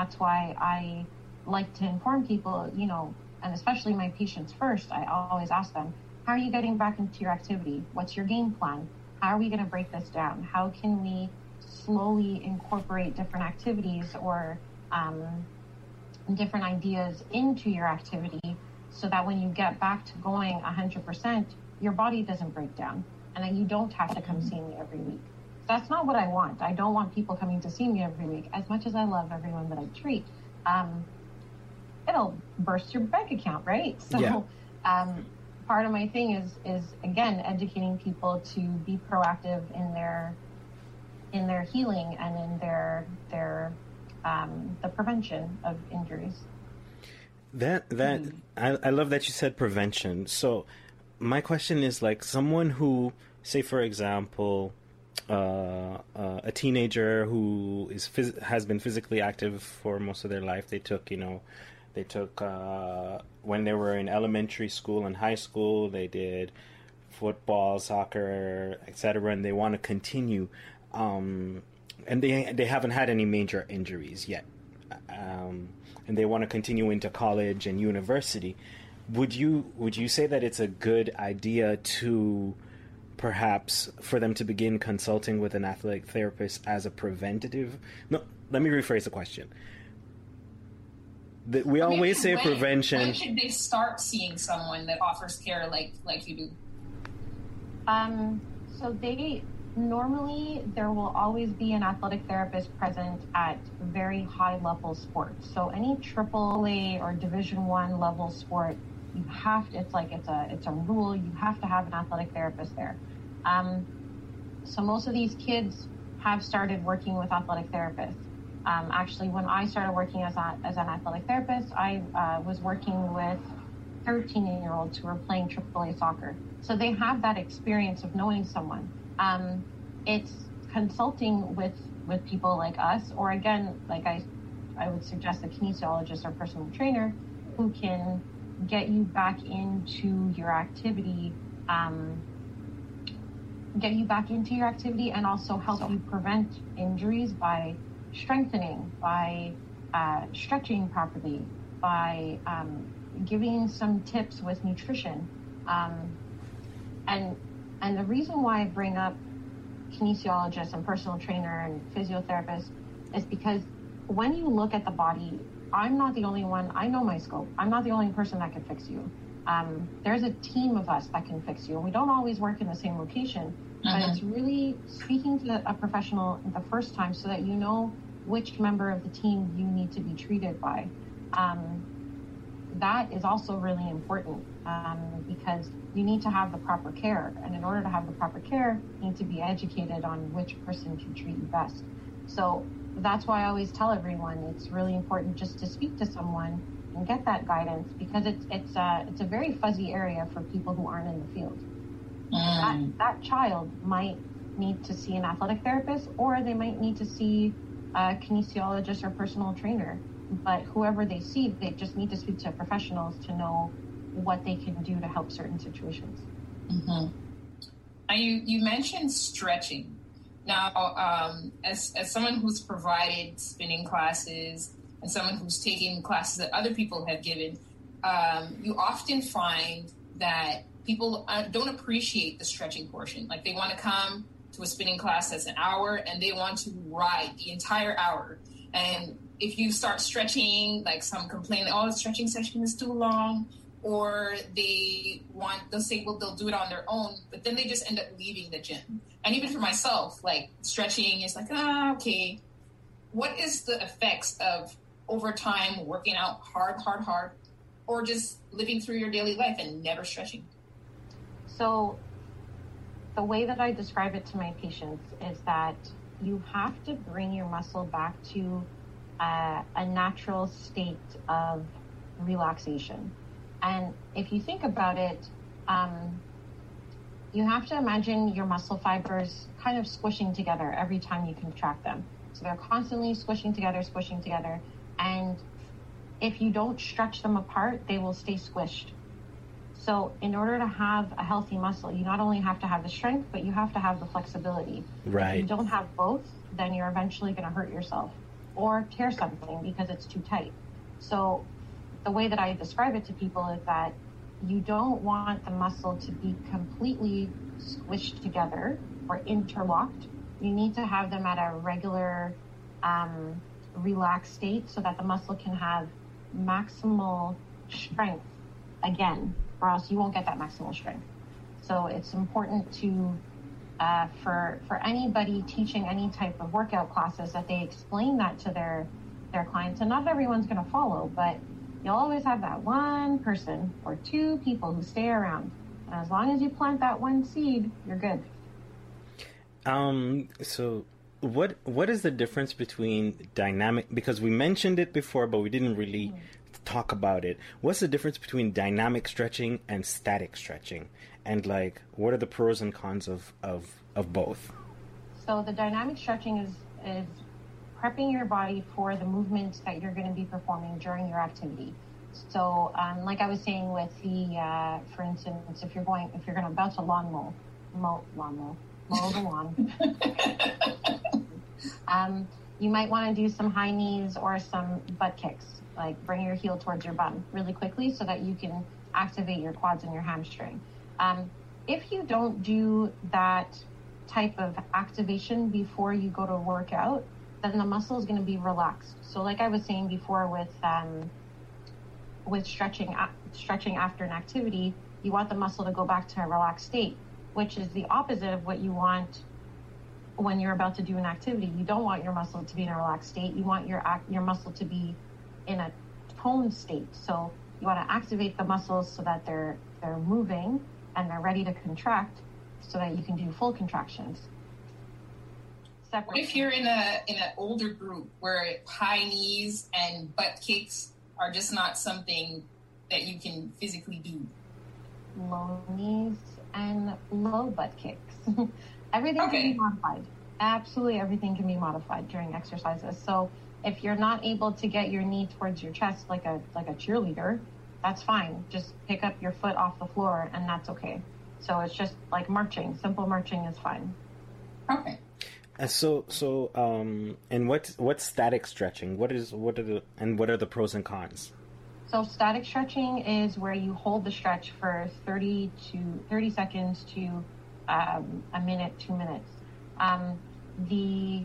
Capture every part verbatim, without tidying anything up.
that's why I like to inform people, you know, and especially my patients first. I always ask them, how are you getting back into your activity? What's your game plan? How are we going to break this down? How can we slowly incorporate different activities or um, different ideas into your activity so that when you get back to going one hundred percent, your body doesn't break down and that you don't have to come see me every week. That's not what I want. I don't want people coming to see me every week. As much as I love everyone that I treat, um, it'll burst your bank account, right? So yeah. um, part of my thing is, is again, educating people to be proactive in their in their healing and in their their um, the prevention of injuries. That that mm. I, I love that you said prevention. So my question is, like, someone who, say for example, uh, uh, a teenager who is phys- has been physically active for most of their life. They took, you know, they took uh, when they were in elementary school and high school. They did football, soccer, et cetera, and they want to continue. Um, and they they haven't had any major injuries yet, um, and they want to continue into college and university. Would you would you say that it's a good idea to perhaps for them to begin consulting with an athletic therapist as a preventative? No, let me rephrase the question. The, we or always say when, prevention. When should they start seeing someone that offers care like like you do? Um, so they normally there will always be an athletic therapist present at very high level sports. So any triple A or Division One level sport, you have to, it's like it's a it's a rule. You have to have an athletic therapist there. Um, so most of these kids have started working with athletic therapists. Um, actually, when I started working as a, as an athletic therapist, I uh, was working with thirteen-year-olds who were playing triple A soccer. So they have that experience of knowing someone. Um, it's consulting with, with people like us, or again, like I, I would suggest a kinesiologist or personal trainer who can get you back into your activity, um, get you back into your activity and also help you prevent injuries by strengthening, by uh, stretching properly, by um, giving some tips with nutrition. Um, and and the reason why I bring up kinesiologists and personal trainer and physiotherapists is because when you look at the body, I'm not the only one. I know my scope. I'm not the only person that can fix you. Um, there's a team of us that can fix you. We don't always work in the same location, but mm-hmm. it's really speaking to a professional the first time so that you know which member of the team you need to be treated by. Um, that is also really important um, because you need to have the proper care. And in order to have the proper care, you need to be educated on which person can treat you best. So that's why I always tell everyone it's really important just to speak to someone and get that guidance because it's it's a, it's a very fuzzy area for people who aren't in the field. Mm. That, that child might need to see an athletic therapist or they might need to see a kinesiologist or personal trainer. But whoever they see, they just need to speak to professionals to know what they can do to help certain situations. Mm-hmm. Now you, you mentioned stretching. Now, um, as as someone who's provided spinning classes and someone who's taken classes that other people have given, um, you often find that people uh, don't appreciate the stretching portion. Like they want to come to a spinning class that's an hour and they want to ride the entire hour. And if you start stretching, like some complain, oh, the stretching session is too long, or they want, they'll say, well, they'll do it on their own, but then they just end up leaving the gym. And even for myself, like stretching is like, ah, okay. What is the effects of over time working out hard, hard, hard, or just living through your daily life and never stretching? So the way that I describe it to my patients is that you have to bring your muscle back to uh, a natural state of relaxation. And if you think about it, um, you have to imagine your muscle fibers kind of squishing together every time you contract them. So they're constantly squishing together, squishing together. And if you don't stretch them apart, they will stay squished. So in order to have a healthy muscle, you not only have to have the strength, but you have to have the flexibility. Right. If you don't have both, then you're eventually going to hurt yourself. or tear something because it's too tight. So the way that I describe it to people is that you don't want the muscle to be completely squished together or interlocked. You need to have them at a regular um, relaxed state so that the muscle can have maximal strength again, or else you won't get that maximal strength. So it's important to, uh, for for anybody teaching any type of workout classes, that they explain that to their their clients. And not everyone's going to follow, but you'll always have that one person or two people who stay around. And as long as you plant that one seed, you're good. Um. So, what what is the difference between dynamic? Because we mentioned it before, but we didn't really mm. talk about it. What's the difference between dynamic stretching and static stretching? And like, what are the pros and cons of of, of both? So the dynamic stretching is is prepping your body for the movements that you're going to be performing during your activity. So, um, like I was saying with the, uh, for instance, if you're going, if you're going to about to lawn mow, mow, lawn mow, mow the lawn, um, you might want to do some high knees or some butt kicks, like bring your heel towards your bum really quickly so that you can activate your quads and your hamstring. Um, if you don't do that type of activation before you go to work out, then the muscle is going to be relaxed. So like I was saying before with um, with stretching stretching after an activity, you want the muscle to go back to a relaxed state, which is the opposite of what you want when you're about to do an activity. You don't want your muscle to be in a relaxed state. You want your your muscle to be in a toned state. So you want to activate the muscles so that they're they're moving and they're ready to contract so that you can do full contractions. Separate. What if you're in a in an older group where high knees and butt kicks are just not something that you can physically do? Low knees and low butt kicks. Everything okay. can be modified. Absolutely everything can be modified during exercises. So if you're not able to get your knee towards your chest like a like a cheerleader, that's fine. Just pick up your foot off the floor and that's okay. So it's just like marching. Simple marching is fine. Okay. Uh, so so um and what what's static stretching? What is what are the and what are the pros and cons? So static stretching is where you hold the stretch for thirty to thirty seconds to um, a minute, two minutes. Um, the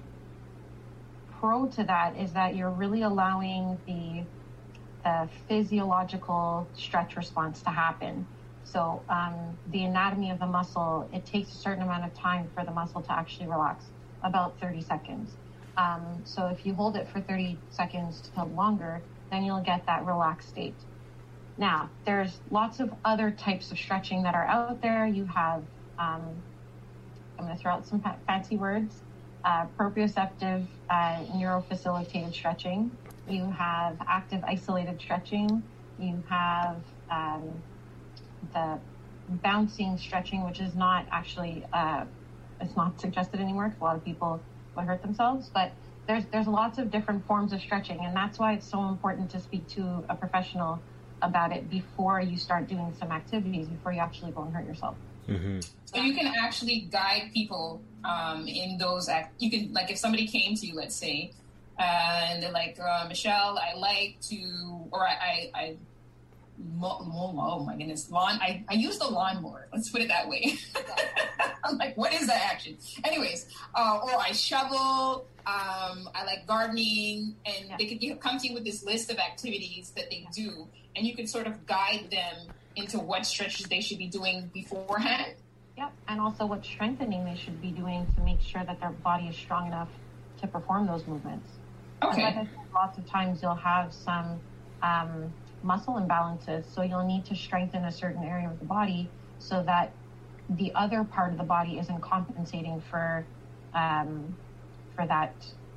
pro to that is that you're really allowing the the physiological stretch response to happen. So um, the anatomy of the muscle, it takes a certain amount of time for the muscle to actually relax, about thirty seconds. Um, so if you hold it for thirty seconds to longer, then you'll get that relaxed state. Now, there's lots of other types of stretching that are out there. You have, um, I'm going to throw out some fa- fancy words, uh, proprioceptive uh, neurofacilitated stretching. You have active isolated stretching. You have um, the bouncing stretching, which is not actually, uh, it's not suggested anymore because a lot of people would hurt themselves, but there's there's lots of different forms of stretching, and that's why it's so important to speak to a professional about it before you start doing some activities, before you actually go and hurt yourself. Mm-hmm. So you can actually guide people um, in those act. You can, like, if somebody came to you, let's say, uh, and they're like, uh, Michelle, I like to, or I, I, I Mo- mo- oh my goodness, lawn. I, I use the lawnmower. Let's put it that way. I'm like, what is that action? Anyways, uh, or I shovel. Um, I like gardening, and yeah. they could you come to you with this list of activities that they do, and you can sort of guide them into what stretches they should be doing beforehand. Yep, and also what strengthening they should be doing to make sure that their body is strong enough to perform those movements. Okay. Like I said, lots of times you'll have some um, muscle imbalances, so you'll need to strengthen a certain area of the body so that the other part of the body isn't compensating for um, for that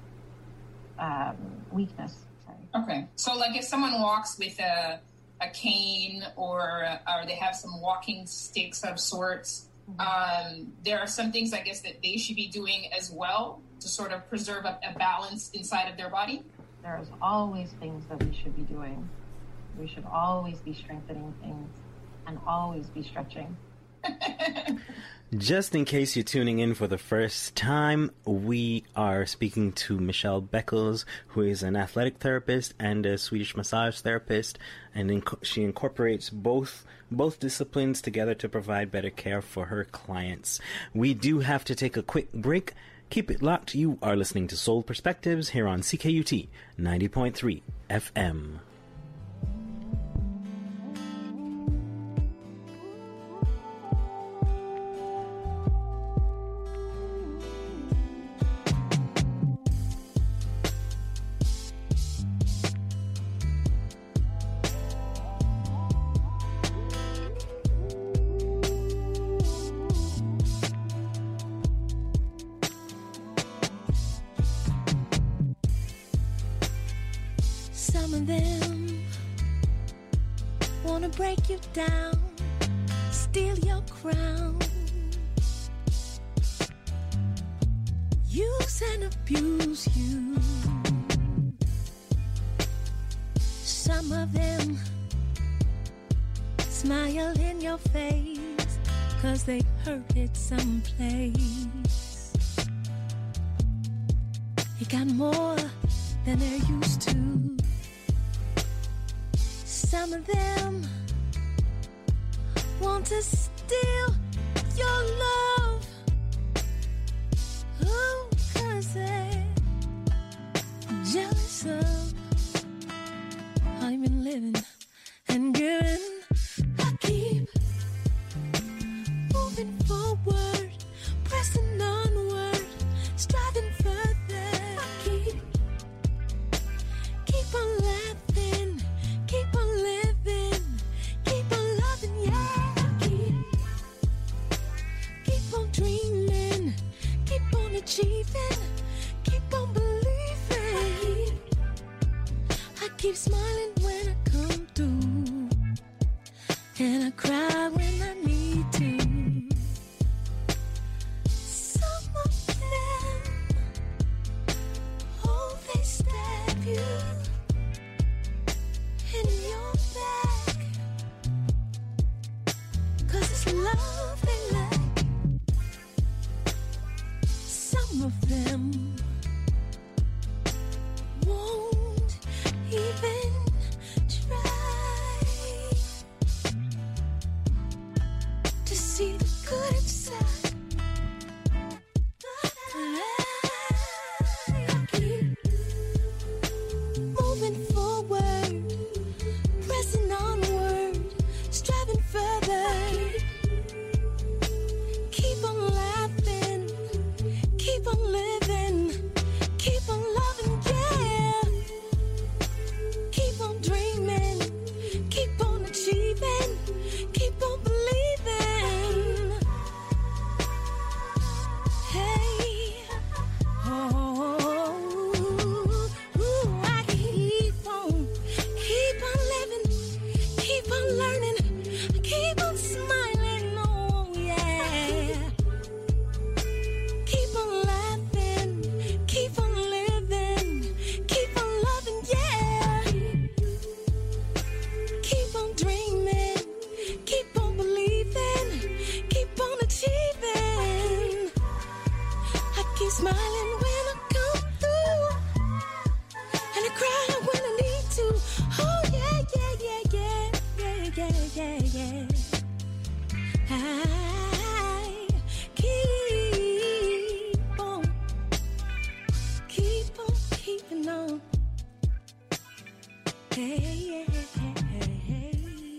um, weakness. Sorry. Okay, so like if someone walks with a a cane or or they have some walking sticks of sorts, mm-hmm. um, there are some things I guess that they should be doing as well to sort of preserve a, a balance inside of their body. There's always things that we should be doing. We should always be strengthening things and always be stretching. Just in case you're tuning in for the first time, we are speaking to Michelle Beckles, who is an athletic therapist and a Swedish massage therapist, and inc- she incorporates both both disciplines together to provide better care for her clients. We do have to take a quick break. Keep it locked. You are listening to Soul Perspectives here on C K U T ninety point three F M. Some of them wanna break you down, steal your crown, use and abuse you. Some of them smile in your face 'cause they heard it someplace. You got more than they're used to. Some of them want to steal your love. Oh, 'cause they're jealous of how you've been living and giving. I keep moving forward, pressing onward, striving further. I keep, keep on laughing. Keep on living, keep on loving, yeah. Keep, keep on dreaming, keep on achieving, keep on believing. I keep smiling when I come through, and I cry when I need to. Some of them, oh, they stab you in your back, 'cause it's love they lack. Some of them won't even try to see the good inside. But I keep moving forward, pressing onward, striving further. Keep on laughing, keep on living, keep on loving, yeah. Keep on dreaming, keep on achieving, keep on believing. Hey, oh, ooh, I keep on, keep on living, keep on learning, keep on smiling, oh yeah. Keep on laughing, keep on living, keep on loving, yeah. Keep on dreaming, keep on believing, keep on achieving. I keep smiling when I come through, and I cry when I need to. Oh yeah, yeah, yeah, yeah, yeah, yeah, yeah, yeah. I keep on, keep on keeping on. Hey, hey, hey, hey, hey.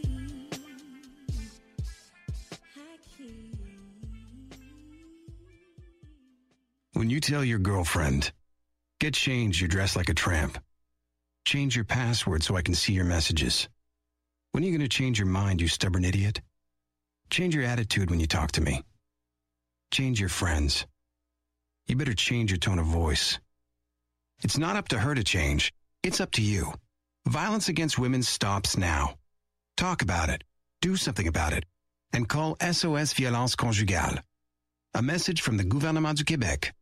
I keep. When you tell your girlfriend, get changed, you're dressed like a tramp. Change your password so I can see your messages. When are you going to change your mind, you stubborn idiot? Change your attitude when you talk to me. Change your friends. You better change your tone of voice. It's not up to her to change. It's up to you. Violence against women stops now. Talk about it. Do something about it. And call S O S Violence Conjugale. A message from the Gouvernement du Québec.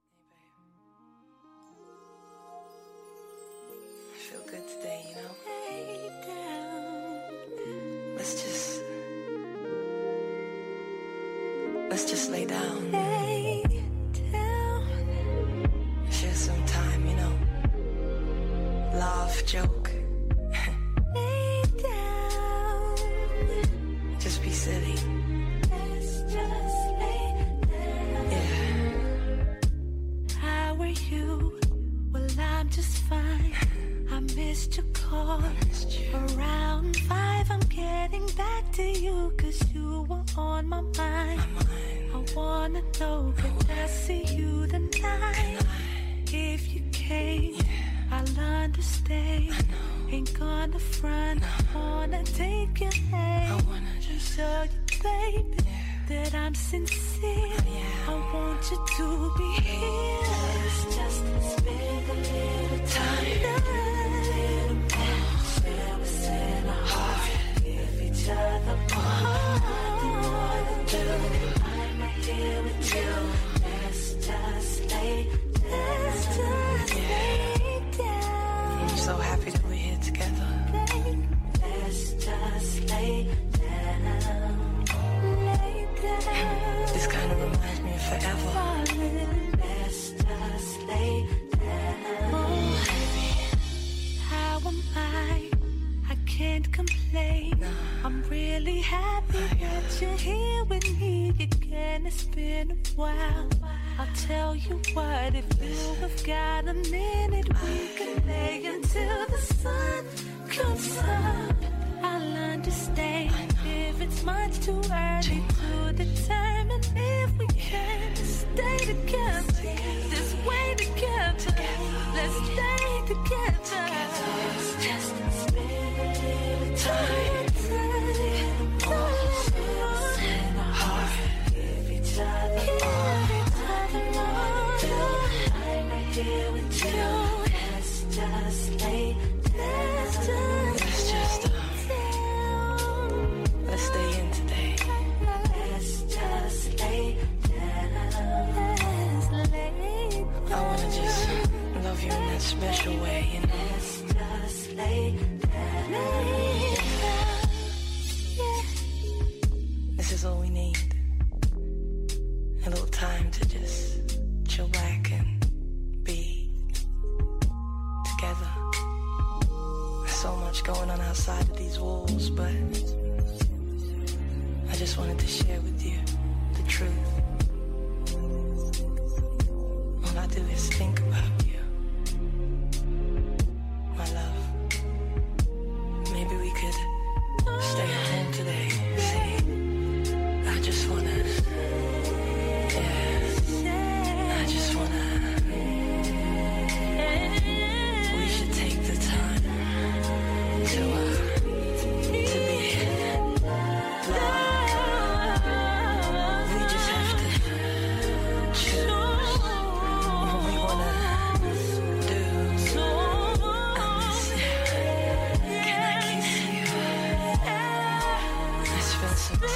I feel good today, you know? Let's just... Let's let's just lay down. Lay down. Share some time, you know. Laugh, joke. Lay down. Just be silly. Let's just lay down. Yeah. How are you? Well, I'm just fine. I missed your call. Missed you. Around five, I'm getting back to you, cause you were on my mind. My mind. I wanna know, could I see you tonight? If you came, I'll understand. I know. Ain't gonna front, I wanna take your hand. I wanna just show you, baby, Yeah. that I'm sincere. Yeah. I want you to be here. Let's just spend a little time. Share what's in our heart. Give each other nothing more to do. I'm right here with you. Let's just lay, let's just lay down. I'm so happy that we're here together. Let's just lay down, lay down. This kind of reminds me of forever. Let's just lay down. How am I? I can't complain. I'm really happy that you're here with me again. It's been a while. I'll tell you what, if you have got a minute, we can lay until the sun comes up. I'll understand if it's much too early to determine if we can stay together. This way together. Let's stay together. Just spend a little time. In our heart. Give each other I'm right here with you. Let's just lay. Let's just Let's just, um, let's stay in today. Let's just lay down. Let's lay I wanna just love you in that special way, you know. Let's just lay down. Yeah. This is all we need. A little time to just chill back and be together. There's so much going on outside of these walls, but I just wanted to share with you the truth. All I do is think about you, my love. Maybe we could stay at home today. See, I just wanna, yeah, I just wanna, we should take the time to, uh, to be loved. We just have to choose what we wanna do. I miss you. Can I kiss you? Let's spend some time.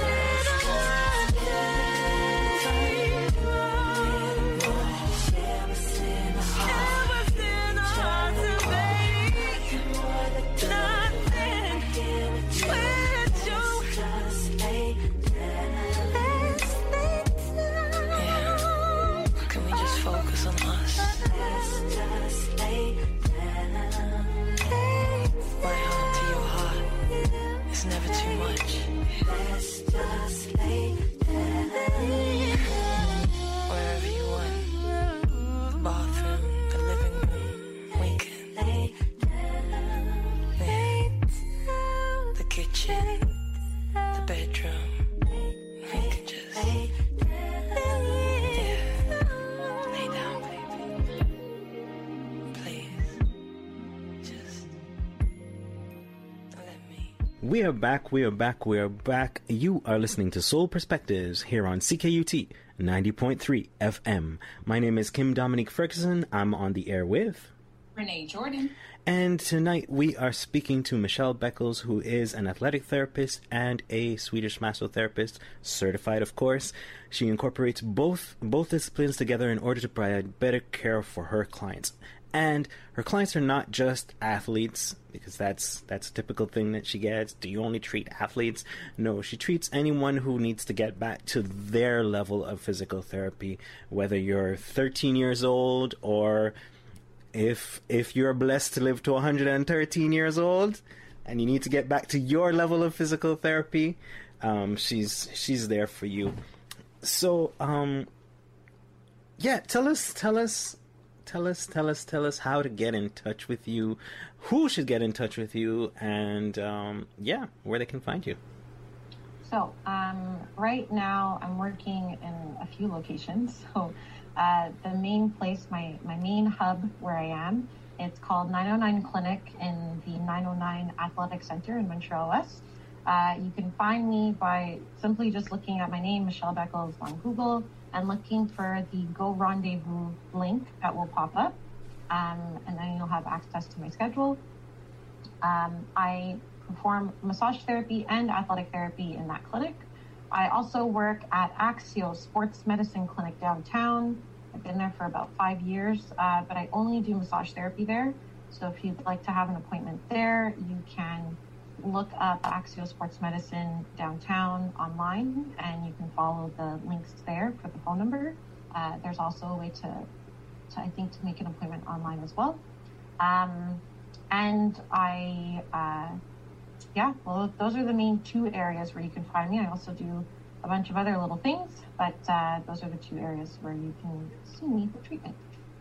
Can we just focus on us? My heart to your heart is never too much. Wherever you want, the bathroom, the living room, we can. Yeah. The kitchen, the bedroom, we can just. Yeah. Lay down, baby. Please. Just let me. We are back, we are back, we are back. You are listening to Soul Perspectives here on C K U T ninety point three F M. My name is Kim Dominique Ferguson. I'm on the air with... Renee Jordan. And tonight we are speaking to Michelle Beckles, who is an athletic therapist and a Swedish massotherapist, certified of course. She incorporates both both disciplines together in order to provide better care for her clients. And her clients are not just athletes, because that's that's a typical thing that she gets. Do you only treat athletes? No, she treats anyone who needs to get back to their level of physical therapy, whether you're thirteen years old or if if you're blessed to live to one hundred thirteen years old and you need to get back to your level of physical therapy, um, she's she's there for you. So, um, yeah, tell us, tell us. Tell us, tell us, tell us how to get in touch with you, who should get in touch with you, and um, yeah, where they can find you. So um, right now I'm working in a few locations. So uh, the main place, my, my main hub where I am, it's called nine oh nine Clinic in the nine oh nine Athletic Center in Montreal West. Uh, you can find me by simply just looking at my name, Michelle Beckles, on Google, and looking for the Go Rendezvous link that will pop up. Um, and then you'll have access to my schedule. Um, I perform massage therapy and athletic therapy in that clinic. I also work at Axio Sports Medicine Clinic downtown. I've been there for about five years, uh, but I only do massage therapy there. So if you'd like to have an appointment there, you can look up Axio Sports Medicine downtown online, and you can follow the links there for the phone number. Uh, there's also a way to, to, I think, to make an appointment online as well. Um, and I, uh, yeah, well, those are the main two areas where you can find me. I also do a bunch of other little things, but uh, those are the two areas where you can see me for treatment.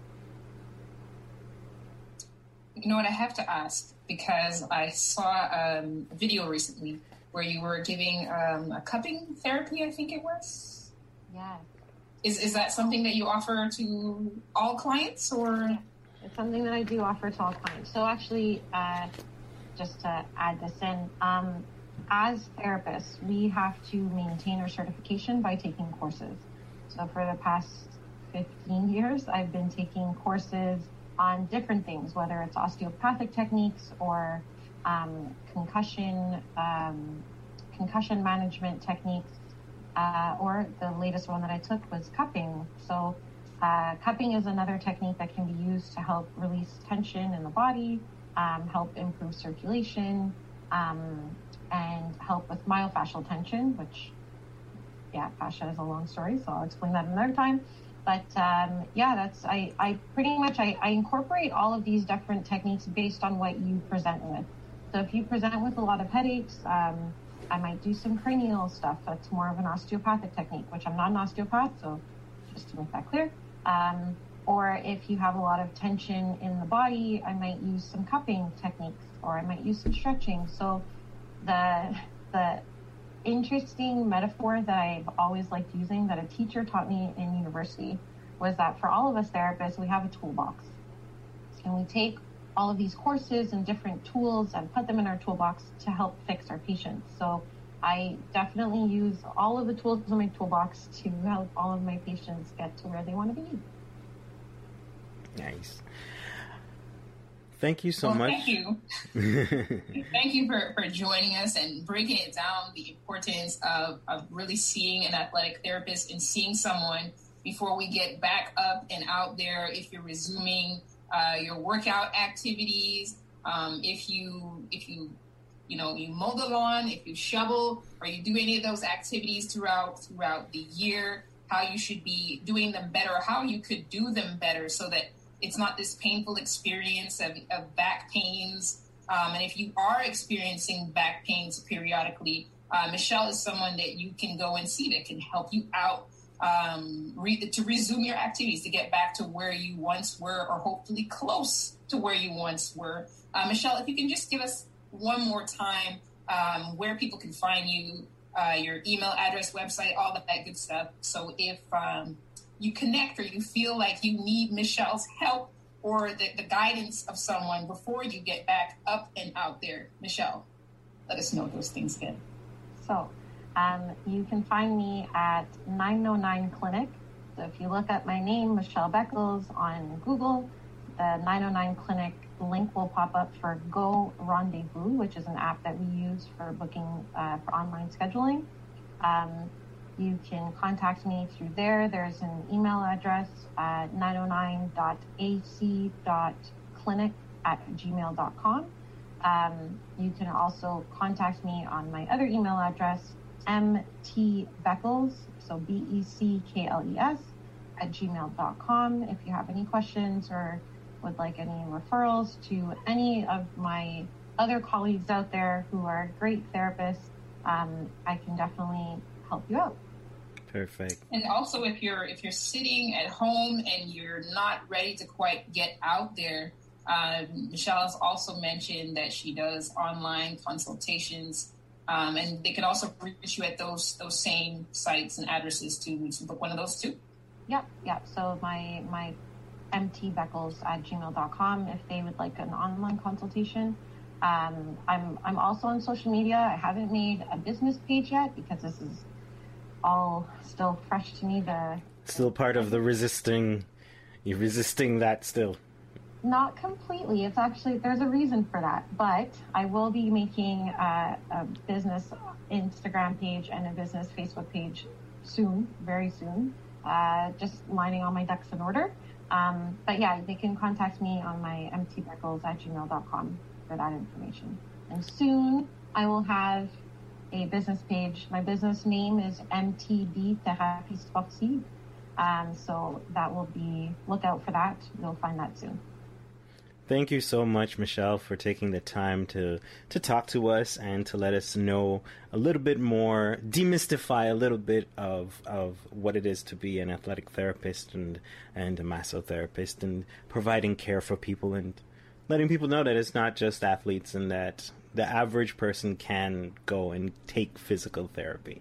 You know what, I have to ask, because I saw um, a video recently where you were giving um, a cupping therapy, I think it was? Yeah. Is is that something that you offer to all clients, or? It's something that I do offer to all clients. So actually, uh, just to add this in, um, as therapists, we have to maintain our certification by taking courses. So for the past fifteen years, I've been taking courses on different things, whether it's osteopathic techniques or um, concussion, um, concussion management techniques, uh, or the latest one that I took was cupping. So uh, cupping is another technique that can be used to help release tension in the body, um, help improve circulation, um, and help with myofascial tension, which, yeah, fascia is a long story, so I'll explain that another time. But um, yeah, that's I, I pretty much I, I incorporate all of these different techniques based on what you present with. So if you present with a lot of headaches, um, I might do some cranial stuff. That's more of an osteopathic technique, which I'm not an osteopath, so just to make that clear. Um, or if you have a lot of tension in the body, I might use some cupping techniques, or I might use some stretching. So the the interesting metaphor that I've always liked using, that a teacher taught me in university, was that for all of us therapists, we have a toolbox. And we take all of these courses and different tools and put them in our toolbox to help fix our patients. So I definitely use all of the tools in my toolbox to help all of my patients get to where they want to be. Nice. Thank you so well, much. Thank you. Thank you for, for joining us and breaking it down, the importance of, of really seeing an athletic therapist and seeing someone before we get back up and out there. If you're resuming uh, your workout activities, um, if you, if you, you know, you mow the lawn, if you shovel, or you do any of those activities throughout, throughout the year, how you should be doing them better, or how you could do them better so that it's not this painful experience of, of back pains. Um, and if you are experiencing back pains periodically, uh, Michelle is someone that you can go and see that can help you out um, re- to resume your activities, to get back to where you once were, or hopefully close to where you once were. Uh, Michelle, if you can just give us one more time um, where people can find you, uh, your email address, website, all of that good stuff. So if um, you connect, or you feel like you need Michelle's help or the, the guidance of someone before you get back up and out there, Michelle, let us know those things again. So um, you can find me at nine oh nine Clinic. So if you look up my name, Michelle Beckles, on Google, the nine oh nine Clinic link will pop up for Go Rendezvous, which is an app that we use for booking uh, for online scheduling. Um, you can contact me through there. There's an email address at nine oh nine dot a c dot clinic at gmail dot com. Um, you can also contact me on my other email address, mtbeckles, so B E C K L E S, at gmail dot com. If you have any questions or would like any referrals to any of my other colleagues out there who are great therapists, um, I can definitely help you out. Perfect. And also, if you're if you're sitting at home and you're not ready to quite get out there, uh, Michelle has also mentioned that she does online consultations, um, and they can also reach you at those those same sites and addresses to, to book one of those too. Yep, yep. So my my mtbeckles at gmail dot com if they would like an online consultation. Um, I'm I'm also on social media. I haven't made a business page yet because this is all still fresh to me. The still part of the resisting. You're resisting that still. Not completely. It's actually, there's a reason for that. But I will be making a, a business Instagram page and a business Facebook page soon, very soon. Uh, just lining all my ducks in order. Um, but yeah, they can contact me on my mtbeckles at gmail dot com for that information. And soon I will have a business page. My business name is M T B Thérapie Sportive. Um, so that will be, look out for that. You'll find that soon. Thank you so much, Michelle, for taking the time to, to talk to us and to let us know a little bit more, demystify a little bit of of what it is to be an athletic therapist and, and a massotherapist, and providing care for people and letting people know that it's not just athletes and that the average person can go and take physical therapy.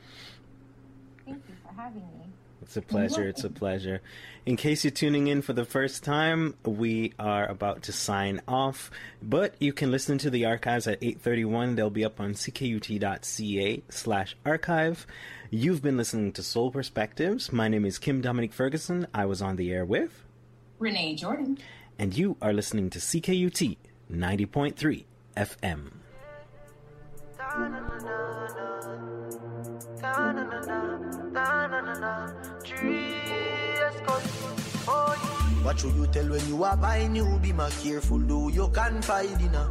Thank you for having me. It's a pleasure. It's a pleasure. In case you're tuning in for the first time, we are about to sign off, but you can listen to the archives at eight thirty-one. They'll be up on c k u t dot c a slash archive. You've been listening to Soul Perspectives. My name is Kim Dominique Ferguson. I was on the air with Renee Jordan. And you are listening to C K U T ninety point three F M. What should you tell when you are buying you? Be more careful, though you can find dinner.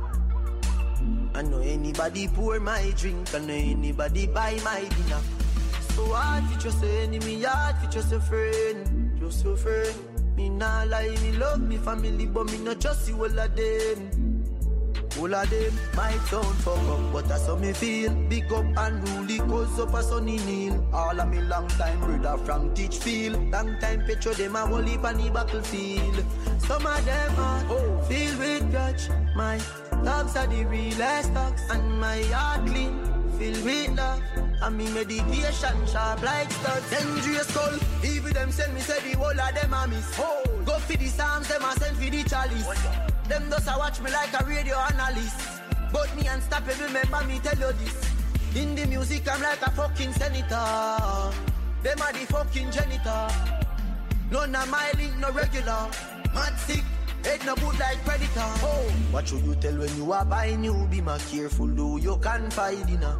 I know anybody pour my drink, I know anybody buy my dinner. So hard for just an enemy, hard for just a friend, just a friend. Me nah lie, me love me family, but me not just see all of them. All of them might sound fuck up, but that's how me feel. Big up and rule, cause up a sunny kneel. All of me long time brother from Teachfield. Long time picture them a whole heap on the battlefield. Some of them are oh. filled with grudge. My dogs are the realest dogs, and my heart clean, filled with love. And me meditation sharp like studs. Dangerous skull, even them send me say the whole of them a miss. Oh. Go for the psalms, them a send for the chalice. Oh. Them does a watch me like a radio analyst. But me unstoppable, remember me tell you this. In the music I'm like a fucking senator. Them are the fucking janitor. None of my link no regular. Mad sick, head no good like predator. Oh, what should you tell when you are buying you? Be more careful, though you can find dinner.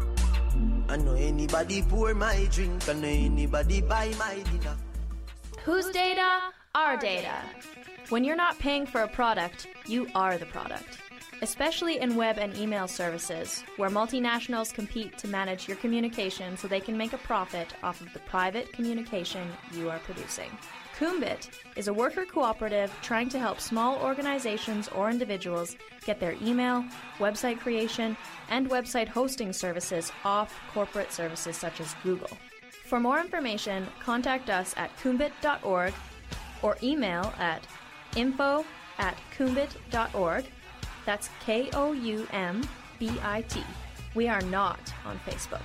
I know anybody pour my drink, I know anybody buy my dinner. Whose data? Our data. When you're not paying for a product, you are the product. Especially in web and email services, where multinationals compete to manage your communication so they can make a profit off of the private communication you are producing. Kumbit is a worker cooperative trying to help small organizations or individuals get their email, website creation, and website hosting services off corporate services such as Google. For more information, contact us at kumbit dot org or email at info at kumbit dot org. That's K O U M B I T. We are not on Facebook.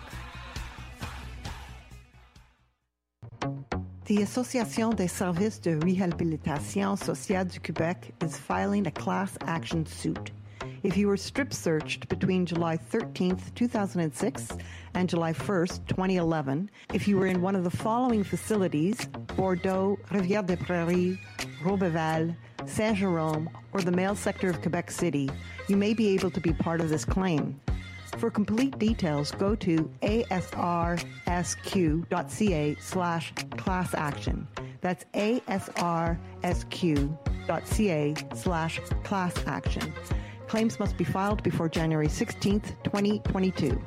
The Association des Services de Réhabilitation Sociale du Québec is filing a class action suit. If you were strip searched between July thirteenth, two thousand six and July first, twenty eleven, if you were in one of the following facilities, Bordeaux, Rivière-des-Prairies, Roberval, Saint-Jérôme, or the male sector of Quebec City, you may be able to be part of this claim. For complete details, go to asrsq.ca slash class action. That's asrsq.ca slash class action. Claims must be filed before January sixteenth, twenty twenty-two.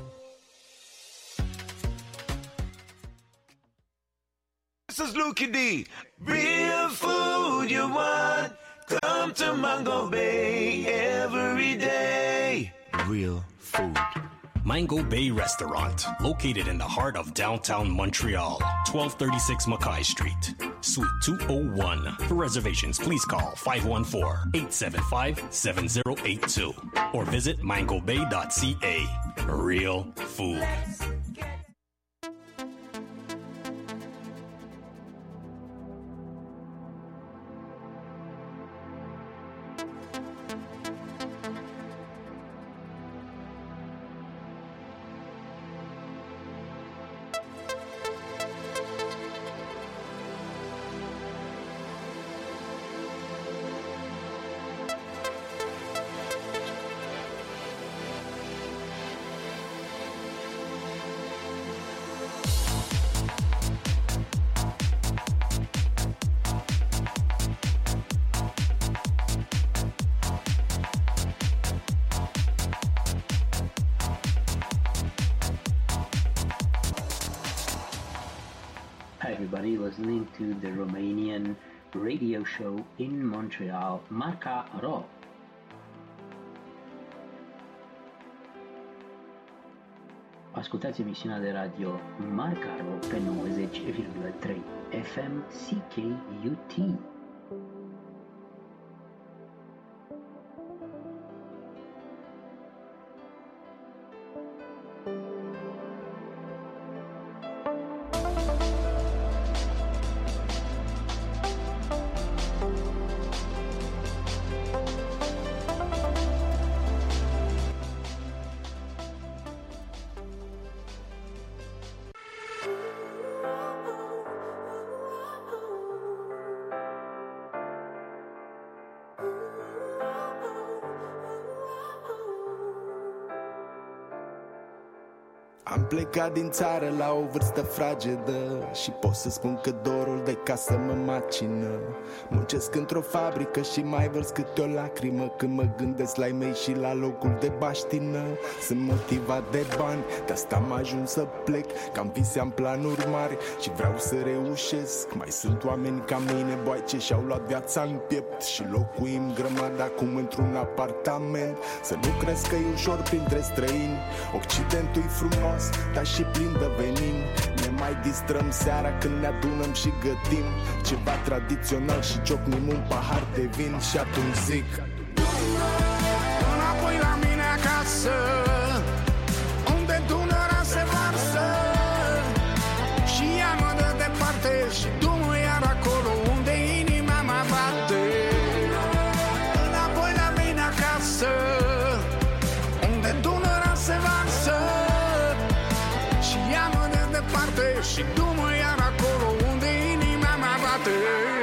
This is Lukey D. Real food you want, come to Mango Bay every day. Real food. Mango Bay Restaurant, located in the heart of downtown Montreal, twelve thirty-six Mackay Street, Suite two oh one. For reservations, please call five one four, eight seven five, seven zero eight two or visit mango bay dot c a. Real food. Everybody listening to the Romanian radio show in Montreal, Marca Ro. Ascultați emisiunea de radio Marca Ro pe nouăzeci virgulă trei F M C K U T. Am plecat din țară la o vârstă fragedă și pot să spun că dorul de casă mă macină. Muncesc într-o fabrică și mai vărs câte o lacrimă când mă gândesc la ei mei și la locul de baștină. Sunt motivat de bani, de asta am ajuns să plec, că am vise, am planuri mari și vreau să reușesc. Mai sunt oameni ca mine, boaice, și-au luat viața în piept și locuim grămadă acum într-un apartament. Să nu crezi că e ușor printre străini, Occidentul e frumos, dar și plin de venin. Ne mai distrăm seara când ne adunăm și gătim ceva tradițional și ciocnim un pahar de vin. Și atunci zic: înapoi la mine acasă, unde Dunărea se varsă, și ea mă dă departe și du-mă iar acolo unde inima mă bate. Înapoi la mine acasă, unde Dunărea se varsă, și ea mă dă departe și du-mă iar acolo unde inima mă bate.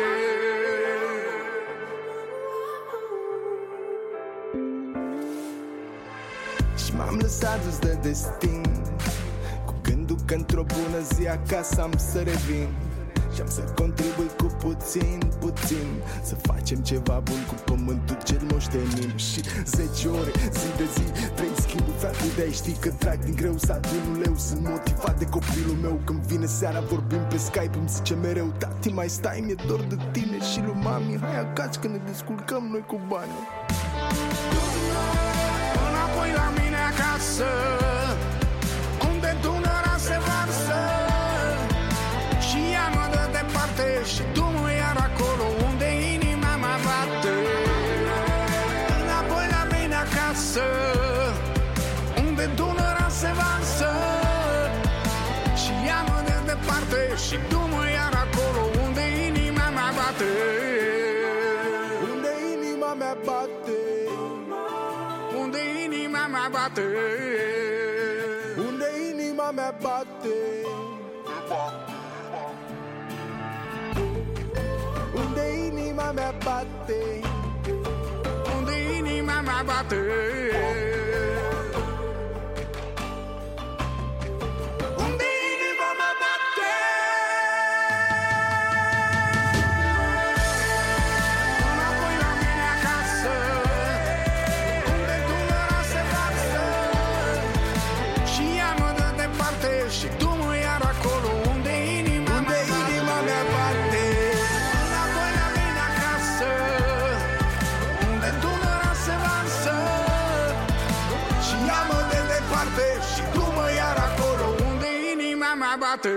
Și m-am lăsat dus de destin, cu gândul că într-o bună zi acasă am să revin și am să contribui cu puțin, puțin, să facem ceva bun cu pământul cel moștenim. Și zece ore, zi de zi, trei schimburi, frate, de-ai știi că trag din greu satul un leu. Sunt motivat de copilul meu, când vine seara vorbim pe Skype, îmi zice mereu: tati, mai stai, mi-e dor de tine. Și lui mami: hai acasă că ne descurcăm noi cu bani. Înapoi la mine acasă, unde Dunărea se varsă, și ea mă dă departe și du-mă iar acolo unde inima mă bate. Înapoi la mine acasă, unde Dunărea se varsă, și ea mă dă departe și du-mă iar acolo unde inima mă bate. Unde inima mea bate, unde inima mea bate, unde inima mea bate, unde inima mea bate, unde inima mea bate. frate.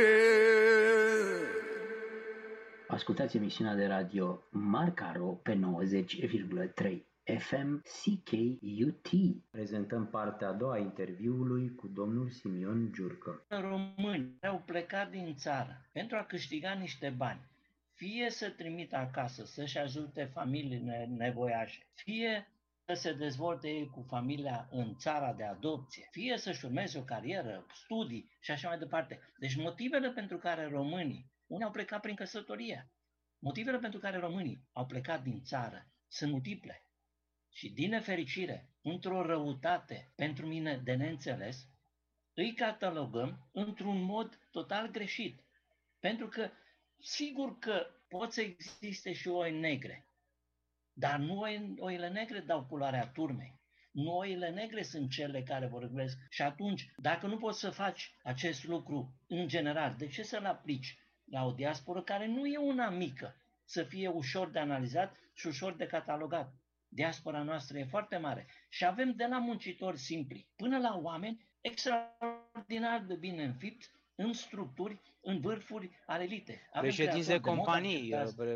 Ascultați emisiunea de radio Marcaro pe nouăzeci virgulă trei F M C K U T. Prezentăm partea a doua a interviului cu domnul Simion Giurcă. Români au plecat din țară pentru a câștiga niște bani, fie să trimită acasă, să-și ajute familiile nevoiașe, fie să se dezvolte ei cu familia în țara de adopție, fie să-și urmeze o carieră, studii și așa mai departe. Deci motivele pentru care românii, unii au plecat prin căsătorie, motivele pentru care românii au plecat din țară sunt multiple. Și din nefericire, într-o răutate pentru mine de neînțeles, îi catalogăm într-un mod total greșit. Pentru că sigur că pot să existe și oi negre, dar nu oile negre dau culoarea turmei. Nu oile negre sunt cele care vorbesc. Și atunci, dacă nu poți să faci acest lucru în general, de ce să-l aplici la o diasporă care nu e una mică, să fie ușor de analizat și ușor de catalogat? Diaspora noastră e foarte mare și avem de la muncitori simpli până la oameni extraordinar de bine înfipți în structuri, în vârfuri ale elitei. Președinți de companii,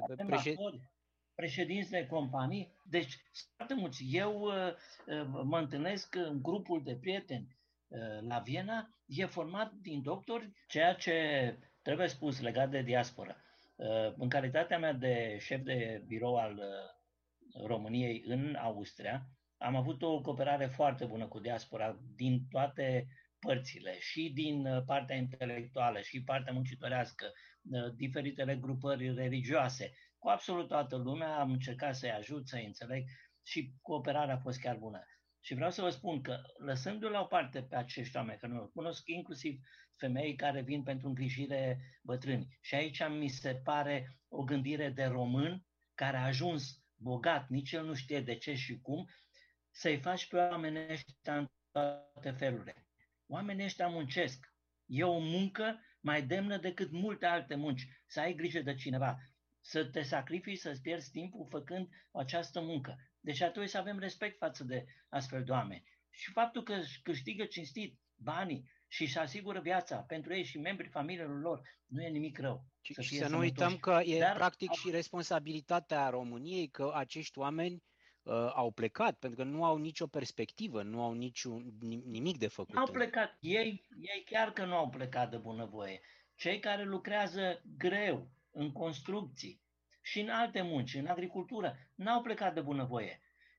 președinți de companii. Deci, foarte mulți. Eu uh, mă întâlnesc în grupul de prieteni uh, la Viena, e format din doctori, ceea ce trebuie spus legat de diaspora. Uh, în calitatea mea de șef de birou al uh, României în Austria, am avut o cooperare foarte bună cu diaspora din toate părțile, și din partea intelectuală, și partea muncitorească, diferitele grupări religioase. Cu absolut toată lumea am încercat să-i ajut, să-i înțeleg și cooperarea a fost chiar bună. Și vreau să vă spun că, lăsându-l la o parte pe acești oameni, că nu cunosc inclusiv femei care vin pentru îngrijire bătrâni, și aici mi se pare o gândire de român care a ajuns bogat, nici el nu știe de ce și cum, să-i faci pe oamenii ăștia în toate felurile. Oamenii ăștia muncesc. E o muncă mai demnă decât multe alte munci. Să ai grijă de cineva, să te sacrifici, să-ți pierzi timpul făcând această muncă. Deci ar trebui să avem respect față de astfel de oameni. Și faptul că își câștigă cinstit banii și își asigură viața pentru ei și membrii familiilor lor, nu e nimic rău. Și să, și să nu uităm că e Dar, practic și responsabilitatea României că acești oameni uh, au plecat, pentru că nu au nicio perspectivă, nu au niciun, nimic de făcut. Nu au plecat. Ei, ei chiar că nu au plecat de bunăvoie. Cei care lucrează greu în construcții și în alte munci, în agricultură, n-au plecat de bunăvoie.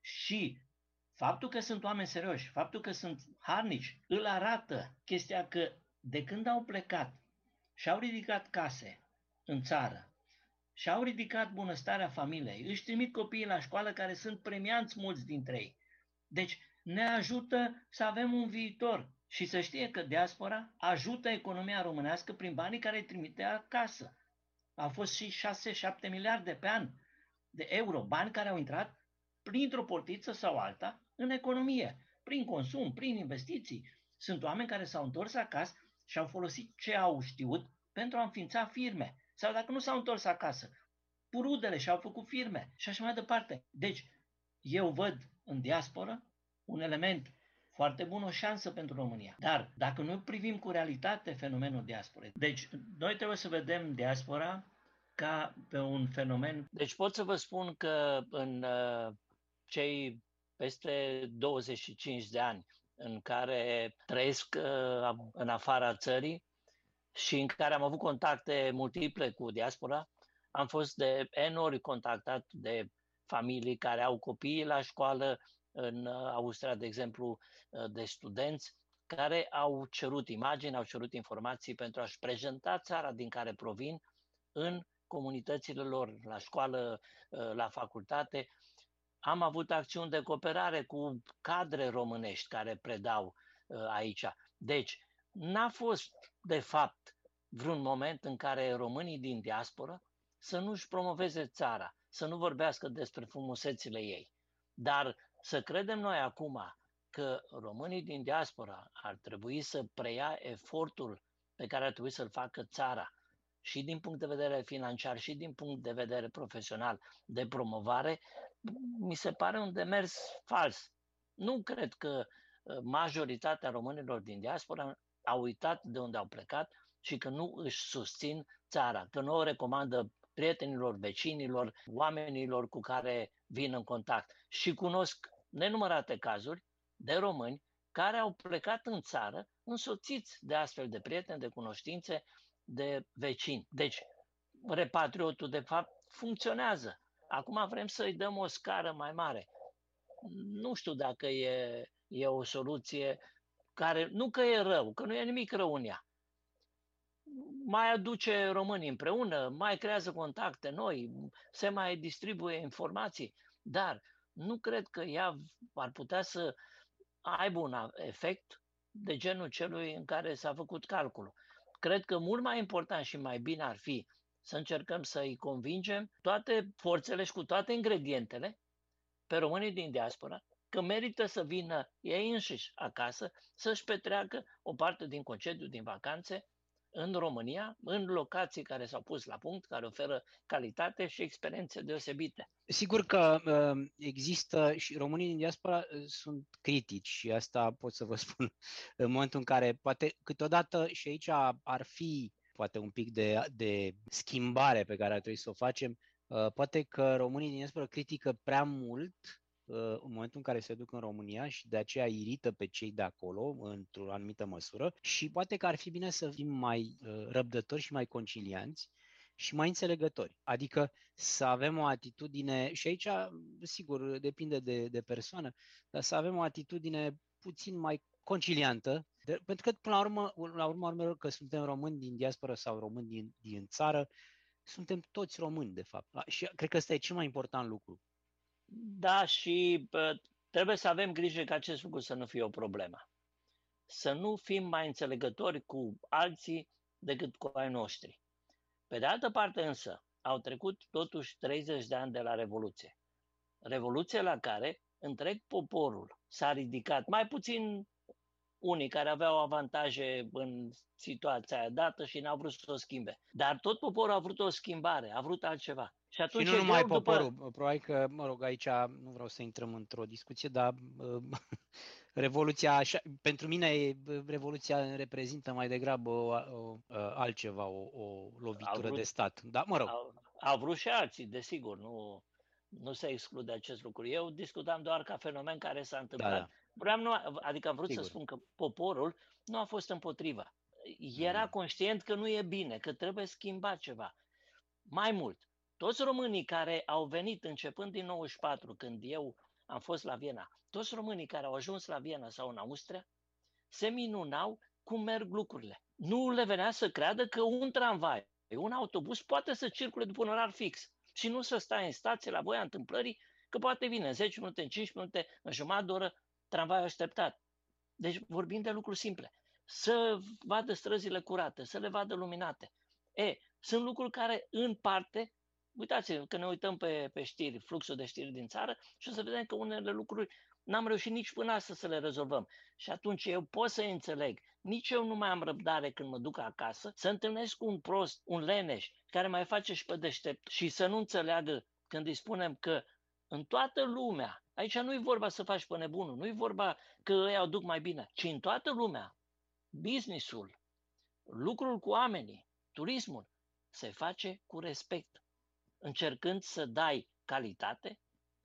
Și faptul că sunt oameni serioși, faptul că sunt harnici, îl arată chestia că de când au plecat și-au ridicat case în țară, și-au ridicat bunăstarea familiei, își trimit copiii la școală care sunt premianți mulți dintre ei. Deci ne ajută să avem un viitor și să știe că diaspora ajută economia românească prin banii care îi trimite acasă. Au fost și șase șapte miliarde pe an de euro, bani care au intrat printr-o portiță sau alta în economie, prin consum, prin investiții. Sunt oameni care s-au întors acasă și au folosit ce au știut pentru a înființa firme. Sau dacă nu s-au întors acasă, cu rudele și-au făcut firme și așa mai departe. Deci, eu văd în diasporă un element foarte bun, o șansă pentru România. Dar dacă nu privim cu realitate fenomenul diasporei, deci noi trebuie să vedem diaspora ca pe un fenomen. Deci pot să vă spun că în uh, cei peste douăzeci și cinci de ani în care trăiesc uh, în afara țării și în care am avut contacte multiple cu diaspora, am fost de N ori contactat de familii care au copii la școală, în Austria, de exemplu, de studenți care au cerut imagini, au cerut informații pentru a-și prezenta țara din care provin în comunitățile lor, la școală, la facultate. Am avut acțiuni de cooperare cu cadre românești care predau aici. Deci, n-a fost, de fapt, vreun moment în care românii din diasporă să nu-și promoveze țara, să nu vorbească despre frumusețile ei. Dar să credem noi acum că românii din diaspora ar trebui să preia efortul pe care ar trebui să-l facă țara și din punct de vedere financiar și din punct de vedere profesional de promovare, mi se pare un demers fals. Nu cred că majoritatea românilor din diaspora au uitat de unde au plecat și că nu își susțin țara, că nu o recomandă prietenilor, vecinilor, oamenilor cu care vin în contact. Și cunosc nenumărate cazuri de români care au plecat în țară însoțiți de astfel de prieteni, de cunoștințe, de vecini. Deci, repatriotul, de fapt, funcționează. Acum vrem să-i dăm o scară mai mare. Nu știu dacă e, e o soluție care, nu că e rău, că nu e nimic rău în ea. Mai aduce românii împreună, mai creează contacte noi, se mai distribuie informații, dar nu cred că ea ar putea să aibă un efect de genul celui în care s-a făcut calculul. Cred că mult mai important și mai bine ar fi să încercăm să îi convingem toate forțele și cu toate ingredientele pe românii din diaspora că merită să vină ei înșiși acasă să-și petreacă o parte din concediu, din vacanțe, în România, în locații care s-au pus la punct, care oferă calitate și experiențe deosebite. Sigur că uh, există și românii din diaspora uh, sunt critici și asta pot să vă spun în momentul în care poate câteodată și aici ar fi poate un pic de, de schimbare pe care ar trebui să o facem. Uh, poate că românii din diaspora critică prea mult în momentul în care se duc în România și de aceea irită pe cei de acolo într-o anumită măsură și poate că ar fi bine să fim mai răbdători și mai concilianți și mai înțelegători. Adică să avem o atitudine, și aici sigur depinde de, de persoană, dar să avem o atitudine puțin mai conciliantă, de, pentru că până la urmă, la urmă urmelor, că suntem români din diaspora sau români din, din țară, suntem toți români de fapt. Și cred că ăsta e cel mai important lucru. Da, și bă, trebuie să avem grijă ca acest lucru să nu fie o problemă. Să nu fim mai înțelegători cu alții decât cu ai noștri. Pe de altă parte însă, au trecut totuși treizeci de ani de la Revoluție. Revoluție la care întreg poporul s-a ridicat, mai puțin unii care aveau avantaje în situația aia dată și n-au vrut să o schimbe. Dar tot poporul a vrut o schimbare, a vrut altceva. Și, atunci și nu numai poporul, după... probabil că, mă rog, aici nu vreau să intrăm într-o discuție, dar uh, Revoluția, așa, pentru mine, Revoluția reprezintă mai degrabă o, o, altceva, o, o lovitură vrut, de stat. Da, mă rog. Au, au vrut și alții, desigur, nu, nu se exclude acest lucru. Eu discutam doar ca fenomen care s-a întâmplat. Da, da. Vreau, nu, adică am vrut sigur să spun că poporul nu a fost împotrivă. Era mm. conștient că nu e bine, că trebuie schimbat ceva. Mai mult, toți românii care au venit începând din nouăzeci și patru, când eu am fost la Viena, toți românii care au ajuns la Viena sau în Austria, se minunau cum merg lucrurile. Nu le venea să creadă că un tramvai, un autobuz poate să circule după un orar fix și nu să stai în stație la voia întâmplării, că poate vine în zece minute, în cinci minute, în jumătate de oră, tramvaiul așteptat. Deci vorbim de lucruri simple. Să vadă străzile curate, să le vadă luminate. E, sunt lucruri care, în parte, uitați, că ne uităm pe, pe știri, fluxul de știri din țară și o să vedem că unele lucruri n-am reușit nici până astăzi să le rezolvăm. Și atunci eu pot să înțeleg. Nici eu nu mai am răbdare când mă duc acasă să întâlnesc un prost, un leneș, care mai face și pe deștept și să nu înțeleagă când îi spunem că în toată lumea, aici nu e vorba să faci pe nebunul, nu e vorba că ei o duc mai bine, ci în toată lumea, business-ul, lucrul cu oamenii, turismul, se face cu respect, încercând să dai calitate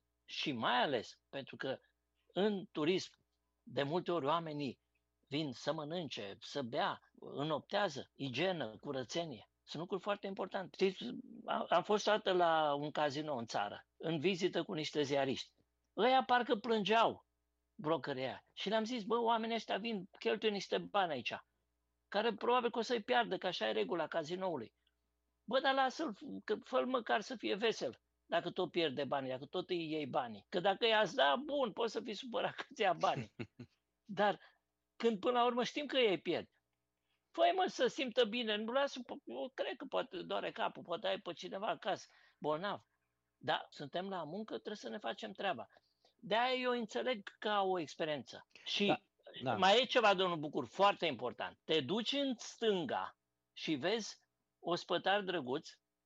și mai ales pentru că în turism de multe ori oamenii vin să mănânce, să bea, înoptează, igienă, curățenie. Sunt lucruri foarte importante. Știți, am fost toată la un casino în țară, în vizită cu niște ziariști. Ăia parcă plângeau, brocării aia. Și le-am zis, bă, oamenii ăștia vin, cheltuie niște bani aici, care probabil că o să-i piardă, că așa e regula casinoului. Bă, dar lasă-l, că fă-l măcar să fie vesel, dacă tot pierde banii, dacă tot îi iei banii. Că dacă i-ați da, bun, poți să fii supărat că ți ia banii. Dar când până la urmă știm că ei pierd, fă-i mă să simtă bine, nu lasă, eu cred că poate doare capul, poate ai pe cineva acasă, bolnav. Dar suntem la muncă, trebuie să ne facem treaba. De-aia eu înțeleg că au o experiență. Și da, da. Mai e ceva, domnul Bucur, foarte important. Te duci în stânga și vezi ospătar drăguț,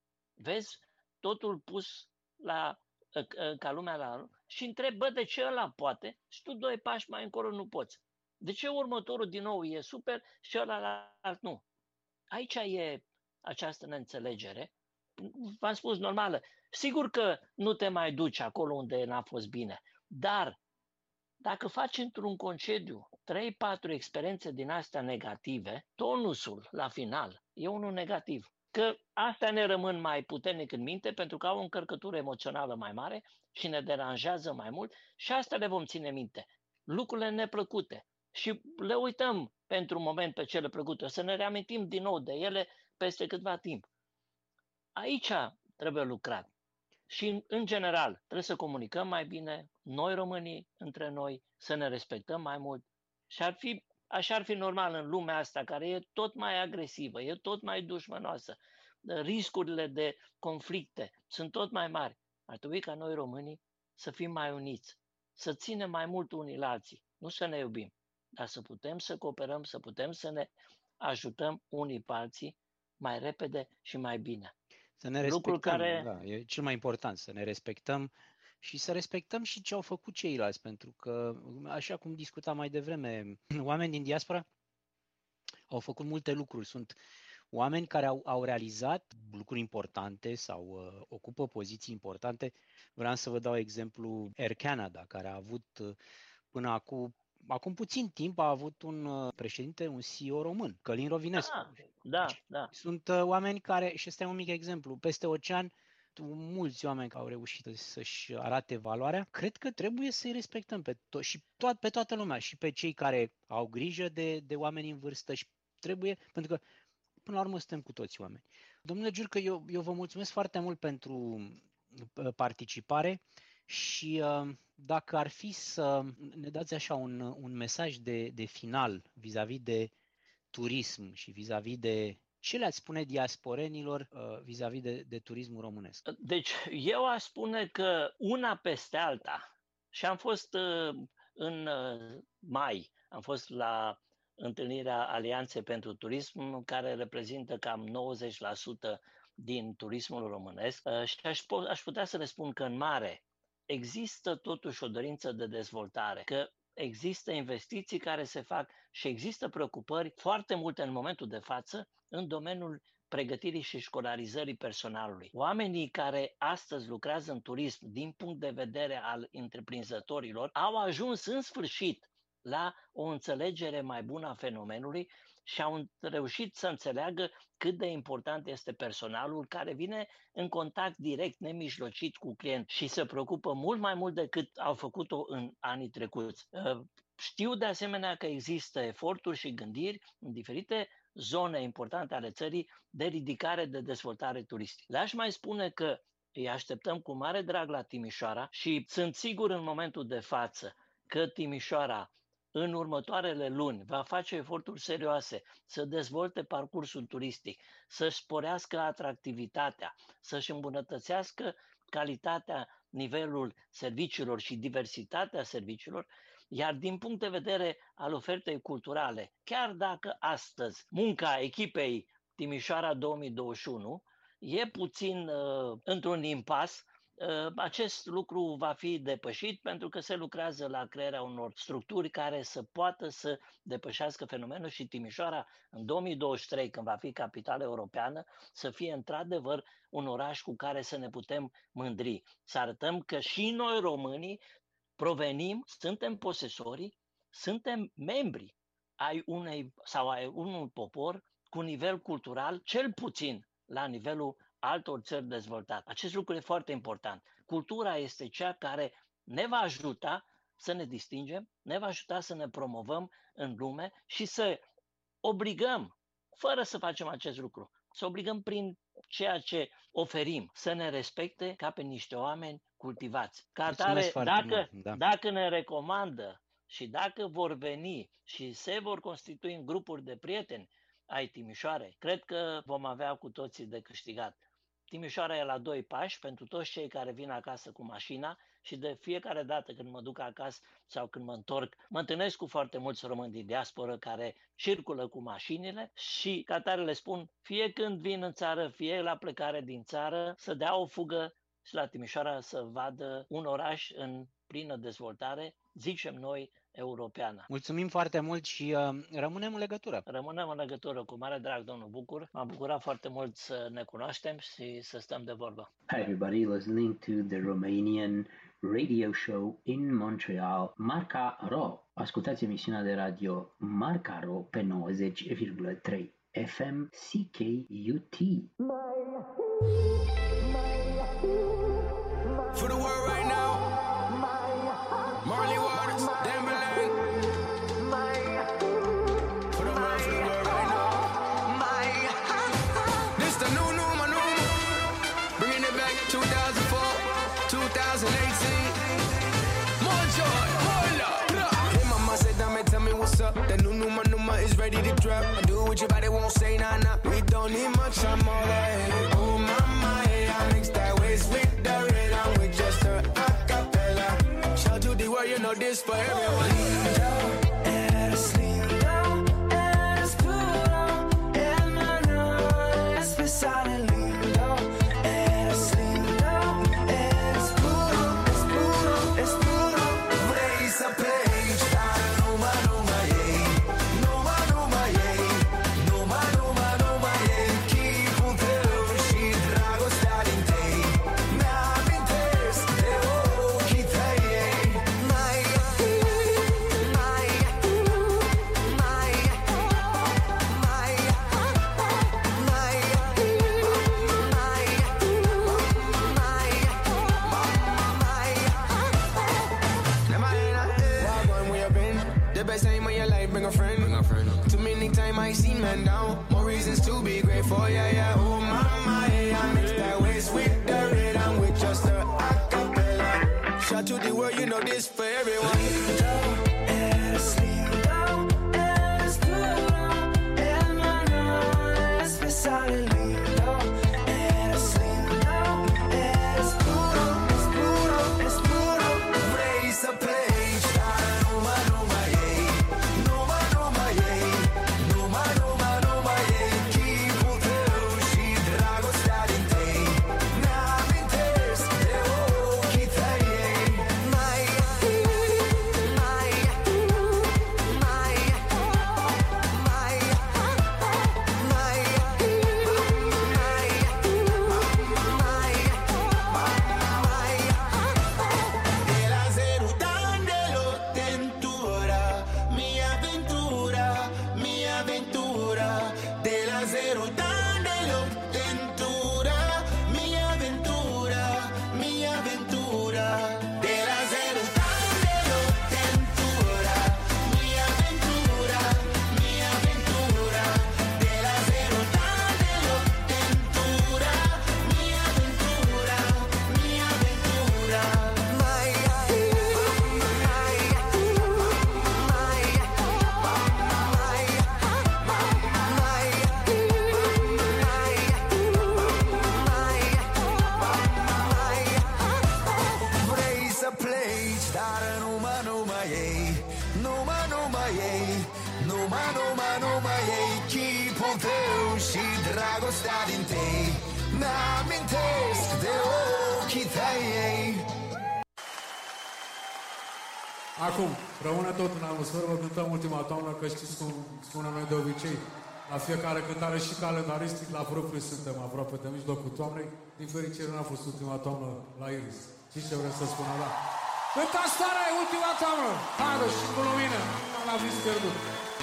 vezi totul pus la, ca lumea la și întrebi, bă, de ce ăla poate și tu doi pași mai încolo nu poți? De ce următorul din nou e super și ăla alt nu? Aici e această neînțelegere. V-am spus normală. Sigur că nu te mai duci acolo unde n-a fost bine, dar dacă faci într-un concediu trei patru experiențe din astea negative, tonusul la final e unul negativ. Că astea ne rămân mai puternic în minte pentru că au o încărcătură emoțională mai mare și ne deranjează mai mult și astea le vom ține minte. Lucrurile neplăcute. Și le uităm pentru un moment pe cele plăcute. O să ne reamintim din nou de ele peste câtva timp. Aici trebuie lucrat. Și, în general, trebuie să comunicăm mai bine, noi românii, între noi, să ne respectăm mai mult. Și ar fi, așa ar fi normal în lumea asta, care e tot mai agresivă, e tot mai dușmănoasă. Riscurile de conflicte sunt tot mai mari. Ar trebui ca noi, românii, să fim mai uniți, să ținem mai mult unii la alții, nu să ne iubim, dar să putem să cooperăm, să putem să ne ajutăm unii pe alții mai repede și mai bine. Să ne respectăm, care... da, e cel mai important, să ne respectăm și să respectăm și ce au făcut ceilalți, pentru că, așa cum discutam mai devreme, oameni din diaspora au făcut multe lucruri. Sunt oameni care au, au realizat lucruri importante sau uh, ocupă poziții importante. Vreau să vă dau exemplu Air Canada, care a avut uh, până acum Acum puțin timp a avut un președinte, un C E O român, Călin Rovinescu. Ah, da, da. Sunt uh, oameni care, și ăsta e un mic exemplu, peste ocean, mulți oameni care au reușit să-și arate valoarea, cred că trebuie să-i respectăm pe to- și to- pe toată lumea, și pe cei care au grijă de, de oameni în vârstă și trebuie, pentru că până la urmă suntem cu toți oameni. Domnule Giurcă, eu, eu vă mulțumesc foarte mult pentru participare. Și uh, dacă ar fi să ne dați așa un, un mesaj de, de final vis-a-vis de turism și vis-a-vis de ce le-ați spune diasporenilor uh, vis-a-vis de, de turismul românesc? Deci eu aș spune că una peste alta, și am fost uh, în uh, mai, am fost la întâlnirea Alianței pentru Turism, care reprezintă cam nouăzeci la sută din turismul românesc uh, și aș, aș putea să le spun că în mare există totuși o dorință de dezvoltare, că există investiții care se fac și există preocupări foarte multe în momentul de față în domeniul pregătirii și școlarizării personalului. Oamenii care astăzi lucrează în turism din punct de vedere al întreprinzătorilor au ajuns în sfârșit la o înțelegere mai bună a fenomenului și au reușit să înțeleagă cât de important este personalul care vine în contact direct, nemijlocit cu client și se preocupă mult mai mult decât au făcut-o în anii trecuți. Știu de asemenea că există eforturi și gândiri în diferite zone importante ale țării de ridicare, de dezvoltare turistică. Le-aș mai spune că îi așteptăm cu mare drag la Timișoara și sunt sigur în momentul de față că Timișoara în următoarele luni va face eforturi serioase să dezvolte parcursul turistic, să-și sporească atractivitatea, să-și îmbunătățească calitatea, nivelul serviciilor și diversitatea serviciilor, iar din punct de vedere al ofertei culturale, chiar dacă astăzi munca echipei Timișoara două mii douăzeci și unu e puțin uh, într-un impas, acest lucru va fi depășit pentru că se lucrează la crearea unor structuri care să poată să depășească fenomenul și Timișoara în două mii douăzeci și trei, când va fi capitală europeană, să fie într-adevăr un oraș cu care să ne putem mândri. Să arătăm că și noi românii provenim, suntem posesorii, suntem membri ai unei sau ai unui popor cu nivel cultural cel puțin la nivelul altor țări dezvoltate. Acest lucru e foarte important. Cultura este cea care ne va ajuta să ne distingem, ne va ajuta să ne promovăm în lume și să obligăm, fără să facem acest lucru, să obligăm prin ceea ce oferim, să ne respecte ca pe niște oameni cultivați. Ca atare, dacă, da. dacă ne recomandă și dacă vor veni și se vor constitui în grupuri de prieteni ai Timișoarei, cred că vom avea cu toții de câștigat. Timișoara e la doi pași pentru toți cei care vin acasă cu mașina și de fiecare dată când mă duc acasă sau când mă întorc, mă întâlnesc cu foarte mulți români din diasporă care circulă cu mașinile și ca tare le spun, fie când vin în țară, fie la plecare din țară, să dea o fugă și la Timișoara să vadă un oraș în plină dezvoltare, zicem noi, europeană. Mulțumim foarte mult și uh, rămânem în legătură. Rămânem în legătură, cu mare drag, domnul Bucur. M-a bucurat foarte mult să ne cunoaștem și să stăm de vorbă. Hi everybody, listening to the Romanian radio show in Montreal, Marca Ro. Ascultați emisiunea de radio Marca Ro pe nouăzeci virgulă trei F M C K U T. For the world right now, Marley Waters, Timberland. For the world, for the world right now. This the new, new, my new, bringing it back two thousand four, two thousand eighteen. More joy, more love. Hey mama said, "Dame, tell me what's up." The new, new, my new, my is ready to drop. I do what your body won't say, nah, nah. We don't need much, I'm all that. Oh mama, hey, I mix that waist with the rhythm with just a acapella. Shout to the world, you know this for everyone. Lindo, eres lindo, eres puro, hermano, especial y lindo. Eres lindo, eres puro, es puro, es puro. Raise a page, numa, numa, yeah. Numa, numa, yeah. Numa, numa, numa, yeah. Chipul tău și dragostea din tei mi-amintesc de ochii tăi. Mai, mai, mai, mai, mai, Wagwan, where you been? The best time of your life, bring a friend. Bring a friend. Too many times I seen men down. More reasons to be grateful, yeah, yeah. Oh, mama, yeah, I mix that waist with the rhythm with just a acapella. Shout to the world, you know this for everyone. Lindo, eres lindo, eres puro, hermano, especial y lindo. Eres lindo, eres puro, es puro, es puro. Raise a page, numa, numa, yeah. Numa, numa, yeah. Numa, numa, numa, yeah. Chipul tău și dragostea din tei mi-amintesc de ochii tăi. Mai, mai, mai, mai, mai, de la zero dandelo tentura, mi aventura, mi aventura. De la zero dandelo tentura, mi aventura, mi aventura. De la zero dandelo tentura, mi aventura, mi aventura. De la zero dandelo tentura, mi aventura, mi aventura. Mai, mai, mai, vrei să pleci, dar numai, numai ei. Numai, numai ei. Numai, numai, numai ei. Chipul tău și dragostea din tei mi-amintesc de ochii tăi. Acum, rămâne tot în atmosferă, vă cântăm ultima toamnă, că știți cum spunem noi de obicei. La fiecare cântare și calendaristic, la propriu suntem aproape de mijlocul toamnei. Din fericire n-a fost ultima toamnă la Iris. Știți ce vreau să spun, da? Cântați tare, ultima toamnă! Haide și cu lumină! N-am vis pierdut!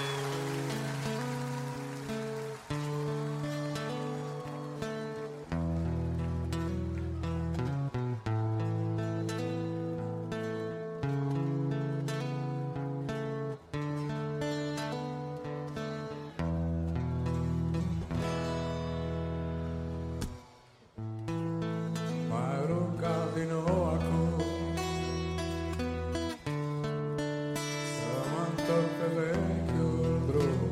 Mai rugat din nou acum să mă întorc pe vechiul drum.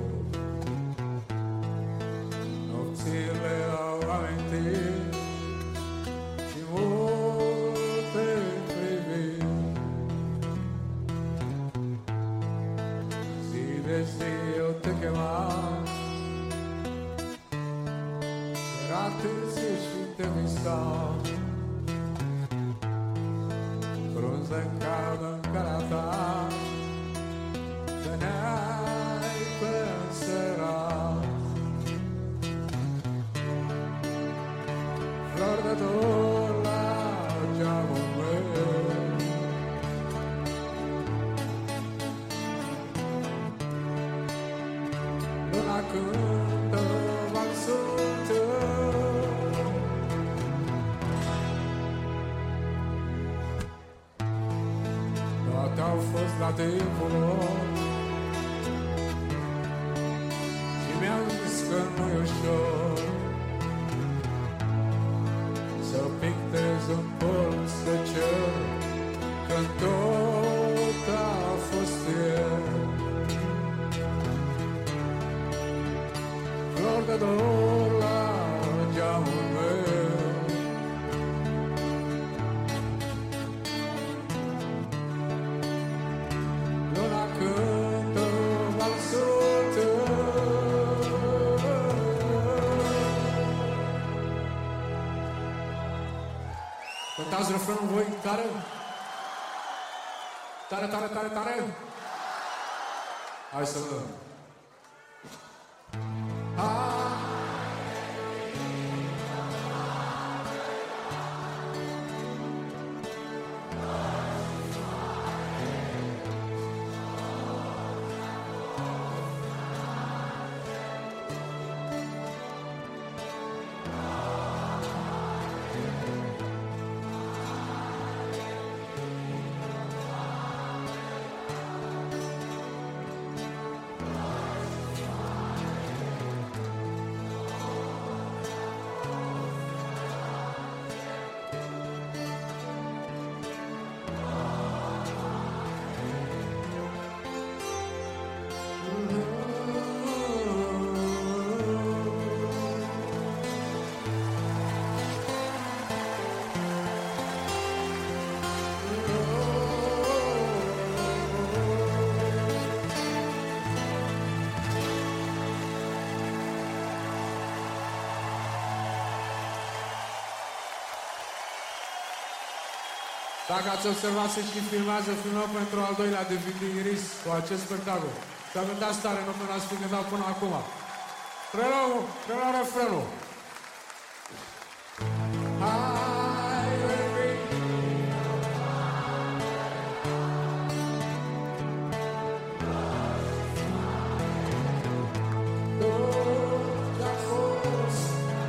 Nopțile au amintit și multe priviri. Zi de zi eu te chemam, era târziu și te visam. Frunze în caldă în cara ta, Veneai pe seara, flor de dor la geamul meu. Luna cântă valsul tău, toate au fost la timpul lor și mi-am zis că nu-i ușor să pictez în colț de cer, când tot a fost ieri. Flor de dor la geamul meu, luna cântă valsul tău. Cântați refrenul voi tare? Tare, tare, tare, tare? Hai să vedem. Dacă ați observat, se și filmează, filmăm pentru al doilea D V D Iris cu acest spectacol. Să gândați tare, nu până ați fi gândat până acum. Preluăm, preluăm refrenul. Hai, baby. Tot a fost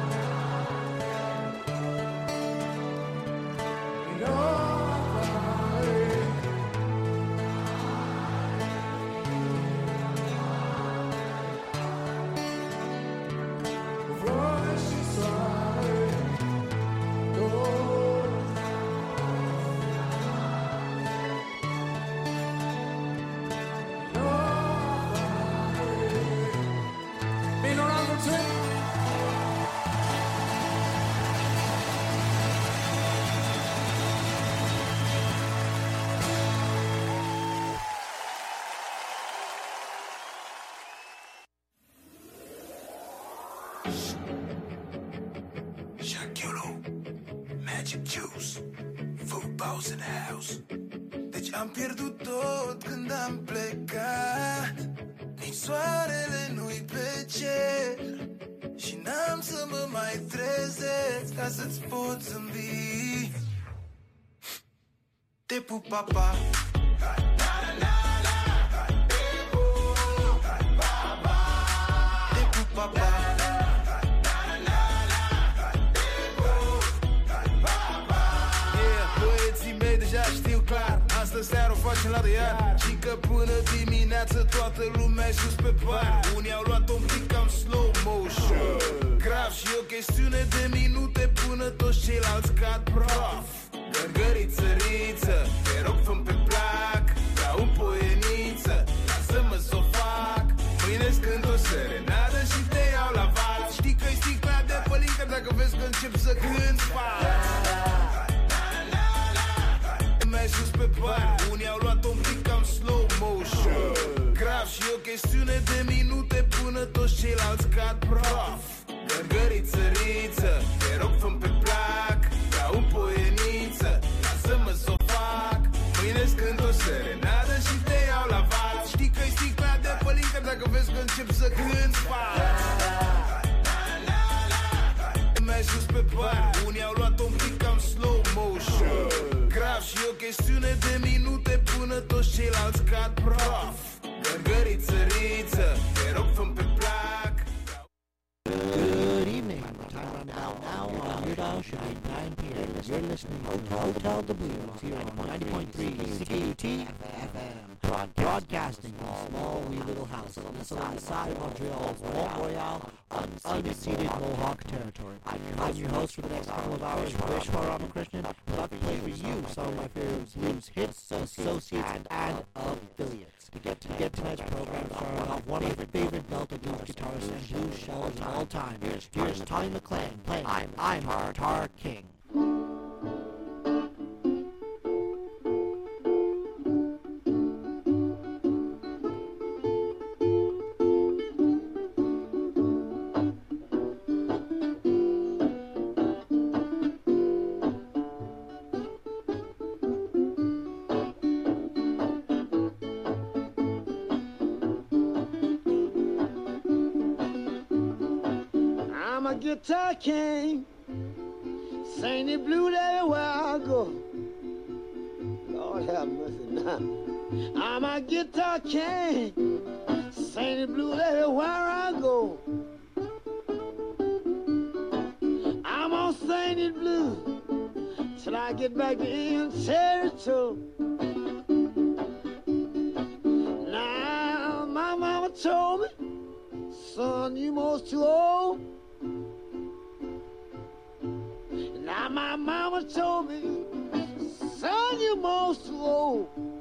Magic Juice, footballs in the house. Deci am pierdut tot când am plecat, nici soarele nu-i pe cer și n-am să mă mai trezesc ca să-ți pot zâmbi. Te pup, papa. Te pup, papa. Astă seară o facem la de iar și că până dimineață toată lumea e sus pe par. Unii au luat-o un pic cam slow motion, grav și o chestiune de minute până toți ceilalți cad praf. Gărgăriță, riță, te rog fă-mi pe plac, ca un poieniță, lasă-mă s-o fac. Mâine-ți cânt o serenadă și te iau la val. Știi că-i sticla de pălincă dacă vezi că încep să cânti fac. Sus pe bani, unii au luat un pic cam slow motion, grav și o chestiune de minute până toți ceilalți cad praf. Gărgăriță, riță, te rog fă-mi pe plac, ca un poieniță, lasă-mă s-o fac. Mâine-ți cânt o serenadă și te iau la val. Știi că-i stic să cânt mai sus pe bar, unii au luat un pic cam slow motion. Grav și o chestiune de minute până toți ceilalți cad praf. Gărgăriță, riță, te rog fă-mi pe plac. Good evening. Time around now, now on your dial should be nine p.m. You're listening to Hotel the Blues here on ninety point three C K U T F M. Broadcasting from a small wee little house on the side of Montreal's Mont Royal, unceded Mohawk territory. I'm your host for the next couple of hours, Vishwar Ramakrishnan. I'm about to play for you some of my favorite blues hits, associates, and affiliates. To get, to get tonight's program started off, one of my favorite Delta blues guitarists and blues shellers of all time. Here's, here's Tommy McLean playing I'm, I'm Tar, Tar King. Guitar king, sing the blues everywhere I go. Lord have mercy now. I'm a guitar king, sing the blues everywhere I go. I'm gonna sing the blues till I get back to Indian territory. Now my mama told me, son, you most too old. Now my mama told me, son, you're most too old.